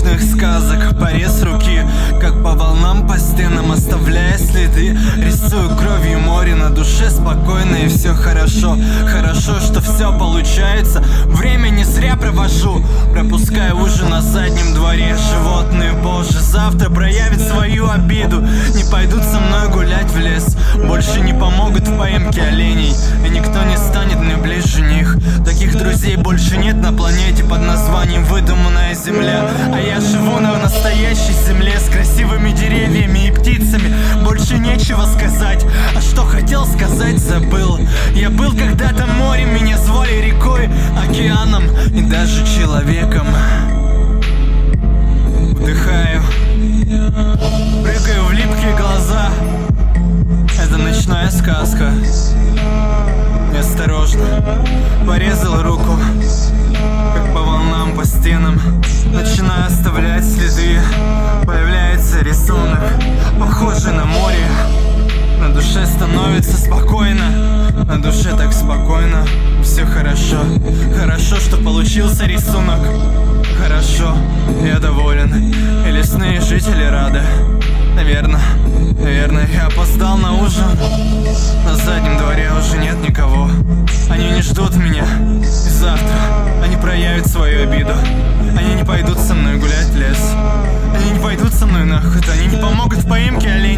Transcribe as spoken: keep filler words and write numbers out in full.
ночных сказок. Порез руки, как по волнам, по стенам оставляя следы. Рисую кровью море, на душе спокойно и все хорошо. Хорошо, что все получается, время не зря провожу. Пропускаю ужин на заднем дворе. Животные, боже, завтра проявят свою обиду. Не пойдут со мной гулять в лес, больше не помогут в поимке оленей, и никто не станет мне ближе них. Таких друзей больше нет на планете под названием выдуманная земля. А я живу на настоящей земле с красивыми деревьями и птицами. Больше нечего сказать, а что хотел сказать, забыл. Я был когда-то морем, меня звали рекой, океаном и даже человеком. Вдыхаю, прыгаю в липкие глаза. Это ночная сказка. Неосторожно порезал руку, как по волнам, по стенам. Начинаю оставлять следы. Появляется рисунок, похожий на море. На душе становится спокойно, на душе так спокойно. Все хорошо, хорошо, что получился рисунок. Хорошо, я доволен, и лесные жители рады. Наверное, наверное, я опоздал на ужин. На заднем дворе уже нет никого. Они не ждут меня, и завтра они проявят свою обиду. Они не пойдут со мной гулять в лес, они не пойдут со мной на охоту, они не помогут в поимке оленей.